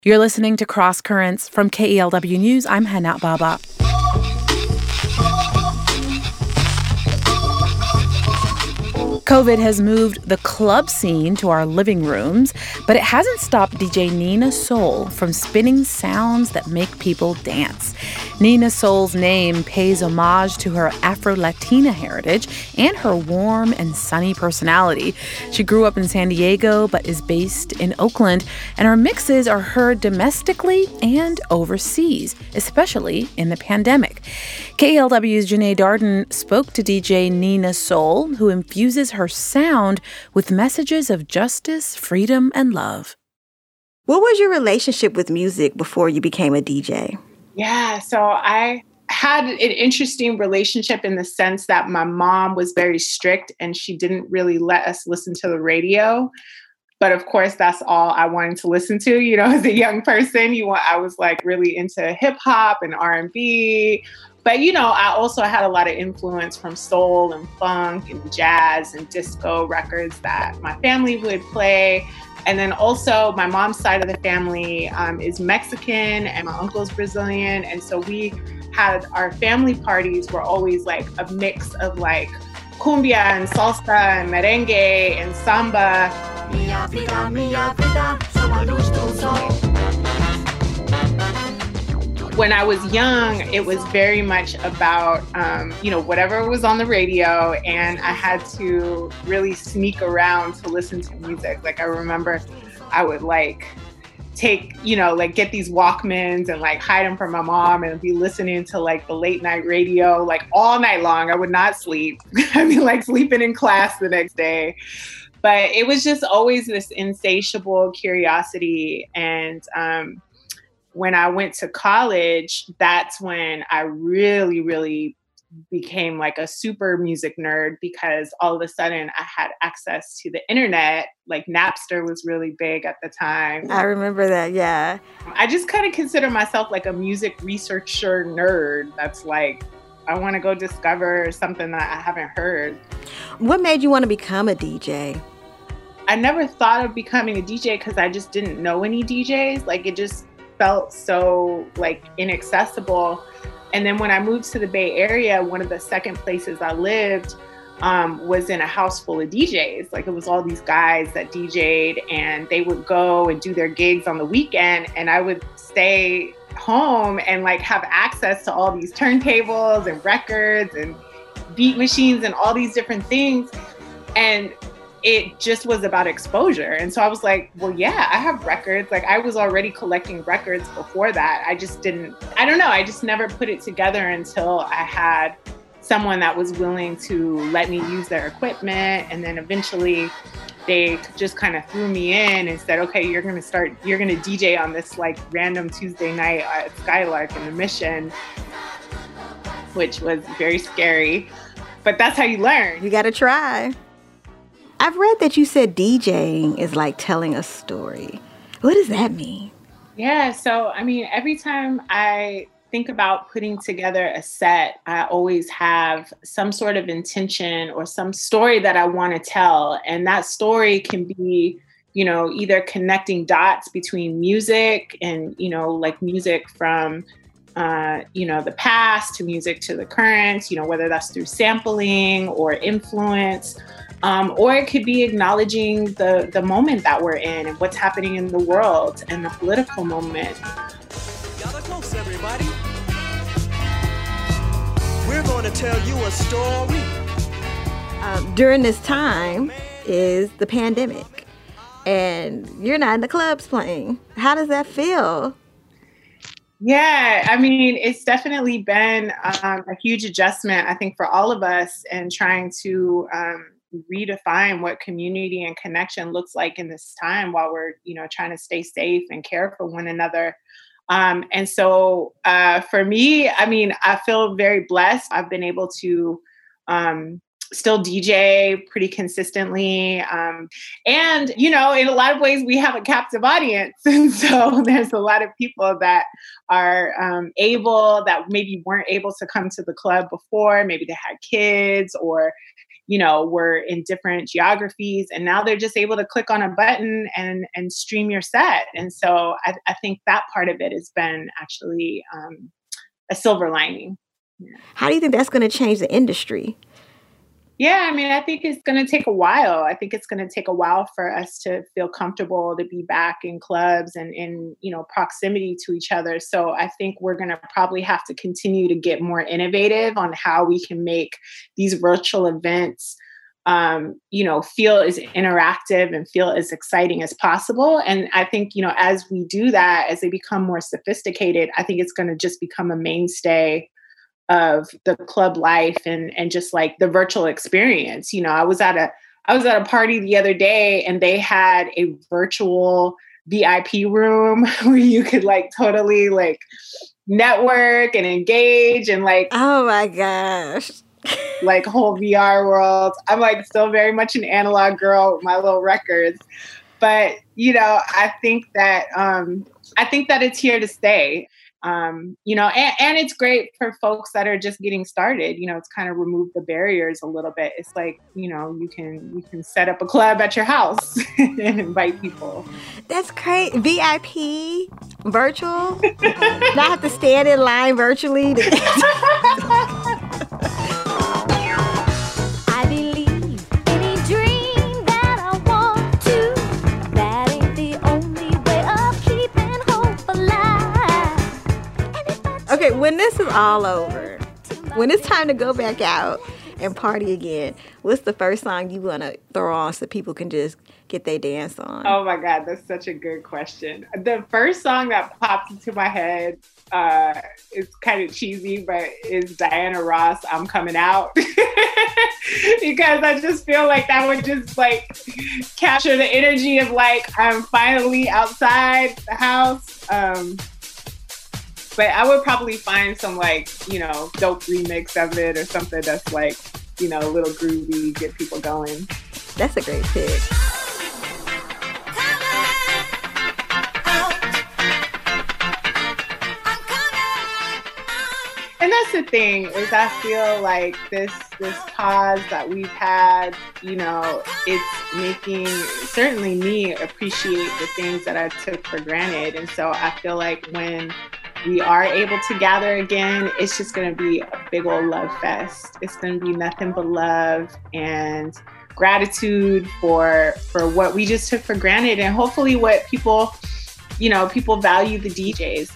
You're listening to Cross Currents from KELW News. I'm Hana Baba. COVID has moved the club scene to our living rooms, but it hasn't stopped DJ Nina Soul from spinning sounds that make people dance. Nina Soul's name pays homage to her Afro-Latina heritage and her warm and sunny personality. She grew up in San Diego, but is based in Oakland, and her mixes are heard domestically and overseas, especially in the pandemic. KELW's Janae Darden spoke to DJ Nina Soul, who infuses her sound with messages of justice, freedom, and love. What was your relationship with music before you became a DJ? Yeah, so I had an interesting relationship in the sense that my mom was very strict and she didn't really let us listen to the radio. But of course, that's all I wanted to listen to. You know, as a young person, I was like really into hip hop and R&B. But, you know, I also had a lot of influence from soul and funk and jazz and disco records that my family would play. And then also my mom's side of the family is Mexican and my uncle's Brazilian. And so we had our family parties were always like a mix of like cumbia and salsa and merengue and samba. Mia vida, when I was young, it was very much about, whatever was on the radio, and I had to really sneak around to listen to music. Like I remember I would get these Walkmans and like hide them from my mom and be listening to like the late night radio, like all night long. I would not sleep. I'd be like sleeping in class the next day. But it was just always this insatiable curiosity. And, when I went to college, that's when I really, really became like a super music nerd because all of a sudden I had access to the internet. Like Napster was really big at the time. I remember that, yeah. I just kind of consider myself like a music researcher nerd. That's like, I want to go discover something that I haven't heard. What made you want to become a DJ? I never thought of becoming a DJ because I just didn't know any DJs. Like it just felt so like inaccessible. And then when I moved to the Bay Area, one of the second places I lived was in a house full of DJs. Like it was all these guys that DJ'd and they would go and do their gigs on the weekend. And I would stay home and like have access to all these turntables and records and beat machines and all these different things. And it just was about exposure. And so I was like, well, yeah, I have records. Like I was already collecting records before that. I just never put it together until I had someone that was willing to let me use their equipment. And then eventually they just kind of threw me in and said, okay, you're going to DJ on this like random Tuesday night at Skylark in the Mission, which was very scary, but that's how you learn. You got to try. I've read that you said DJing is like telling a story. What does that mean? Yeah, so I mean, every time I think about putting together a set, I always have some sort of intention or some story that I want to tell. And that story can be, either connecting dots between music and, like music from the past to music to the current, whether that's through sampling or influence. Or it could be acknowledging the moment that we're in and what's happening in the world and the political moment. Gather close, everybody. We're going to tell you a story. During this time is the pandemic, and you're not in the clubs playing. How does that feel? Yeah, I mean, it's definitely been a huge adjustment, I think, for all of us and trying to redefine what community and connection looks like in this time while we're, trying to stay safe and care for one another. And so for me, I mean, I feel very blessed. I've been able to still DJ pretty consistently. And, in a lot of ways, we have a captive audience. And so there's a lot of people that are that maybe weren't able to come to the club before. Maybe they had kids or, were in different geographies, and now they're just able to click on a button and stream your set. And so I think that part of it has been actually a silver lining. Yeah. How do you think that's going to change the industry? Yeah, I mean, I think it's going to take a while. I think it's going to take a while for us to feel comfortable to be back in clubs and in, proximity to each other. So I think we're going to probably have to continue to get more innovative on how we can make these virtual events, feel as interactive and feel as exciting as possible. And I think, as we do that, as they become more sophisticated, I think it's going to just become a mainstay of the club life and just like the virtual experience. I was at a party the other day, and they had a virtual VIP room where you could like totally like network and engage and like, oh my gosh, like whole VR world. I'm like still very much an analog girl with my little records, but I think that it's here to stay. And it's great for folks that are just getting started. It's kind of removed the barriers a little bit. It's like, you can set up a club at your house and invite people. That's great. VIP, virtual. Not have to stand in line virtually. I believe any dream that I want to. That ain't the only way of keeping hope alive. Okay, when this is all over, when it's time to go back out and party again, what's the first song you want to throw on so people can just get their dance on? Oh my God, that's such a good question. The first song that popped into my head is kind of cheesy, but is Diana Ross, I'm Coming Out. Because I just feel like that would just like capture the energy of like, I'm finally outside the house. But I would probably find some like, dope remix of it or something that's like, a little groovy, get people going. That's a great pick. And that's the thing, is I feel like this pause that we've had, it's making certainly me appreciate the things that I took for granted. And so I feel like when we are able to gather again, it's just going to be a big old love fest. It's going to be nothing but love and gratitude for what we just took for granted, and hopefully what people value the DJs.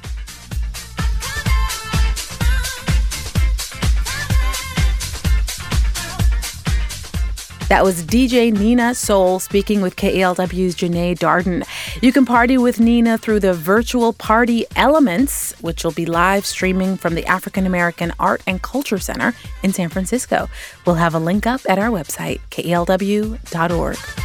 That was DJ Nina Soul speaking with KALW's Janae Darden. You can party with Nina through the virtual Party Elements, which will be live streaming from the African American Art and Culture Center in San Francisco. We'll have a link up at our website, kalw.org.